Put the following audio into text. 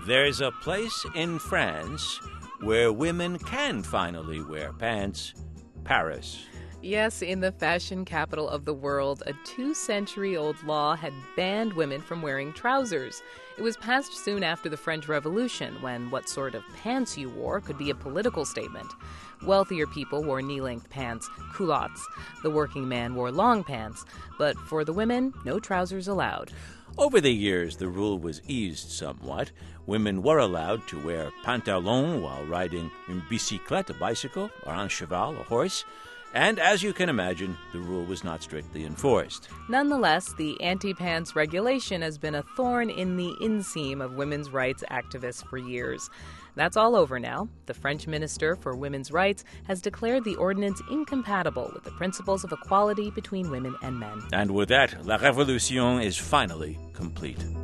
There's a place in France where women can finally wear pants. Paris. Yes, in the fashion capital of the world, a 2-century-old law had banned women from wearing trousers. It was passed soon after the French Revolution, when what sort of pants you wore could be a political statement. Wealthier people wore knee-length pants, culottes. The working man wore long pants. But for the women, no trousers allowed. Over the years, the rule was eased somewhat. Women were allowed to wear pantalon while riding une bicyclette, a bicycle, or un cheval, a horse. And as you can imagine, the rule was not strictly enforced. Nonetheless, the anti-pants regulation has been a thorn in the inseam of women's rights activists for years. That's all over now. The French Minister for Women's Rights has declared the ordinance incompatible with the principles of equality between women and men. And with that, La Révolution is finally complete.